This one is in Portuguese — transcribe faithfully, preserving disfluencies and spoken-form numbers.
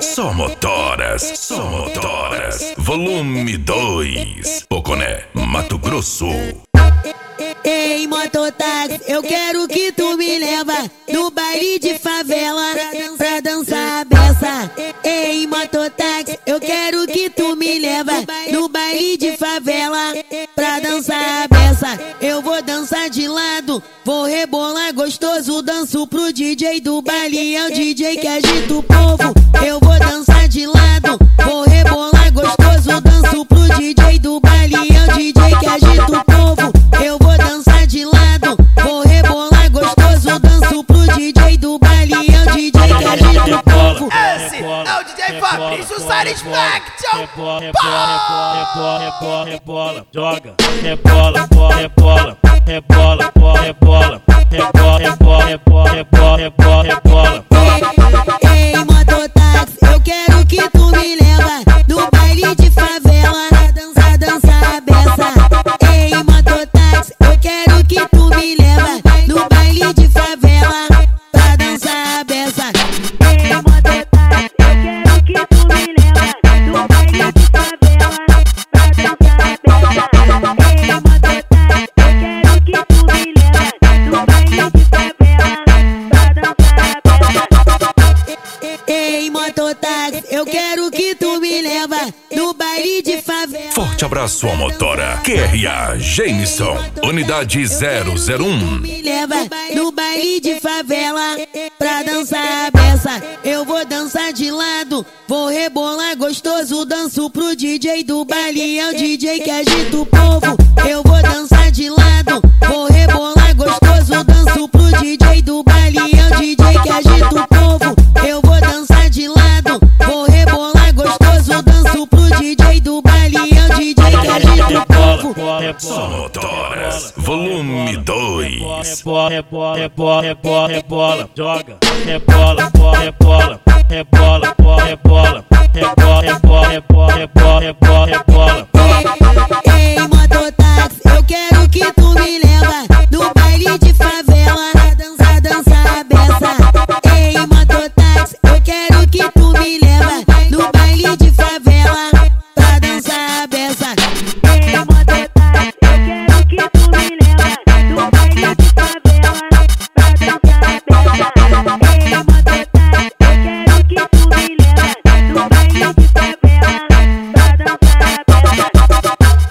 Só motoras, só motoras. Volume dois. Poconé, Mato Grosso. Ei, mototáxi, eu quero que tu me leva no baile de favela pra dançar a beça. Ei, mototáxi, eu quero que tu me leva no baile de favela pra dançar a beça. Eu vou dançar de lado, vou rebolar gostoso, danço pro D J do baile, é o D J que agita o povo. Eu vou dançar de lado, vou rebolar gostoso, danço pro D J do baile, é o D J que agita o povo. Eu vou dançar de lado, vou rebolar gostoso, danço pro D J do baile, é o D J que agita o povo. Esse é o D J Fabrício Satisfaction. Rebola, rebola, rebola, rebola, rebola, joga, rebola, rebola, rebola, rebola, rebola, rebola, rebola, rebola, rebola, rebola. Ei, mototáxi, eu quero que tu me leva no baile de favela pra dançar, dançar a beça. Ei, mototáxi, eu quero que tu me leva no baile de favela pra dançar a beça. Ei, mototáxi, eu quero que tu me leva no baile de favela pra dançar a beça. Ei, mototáxi, eu quero que tu me leva no baile de favela pra dançar a beça. Ei, mototáxi, eu quero que tu me leva no baile de favela. Forte abraço à motora Q R A Jameson, unidade zero zero um. Me leva no baile de favela pra dançar a beça. Eu vou dançar de lado, vou rebolar gostoso, danço pro D J do baile, é o D J que agita o povo. Eu vou dançar de lado, vou rebolar gostoso, danço pro D J do baile, é o D J que agita o povo. Eu vou dançar de lado, vou rebolar gostoso, danço pro D J do baile, é o D J que agita o povo. Só motoras, volume dois. Rebola, rebola, rebola, rebola, rebola, joga, rebola, rebola, rebola, rebola, rebola, rebola, rebola, rebola, rebola, rebola, rebola.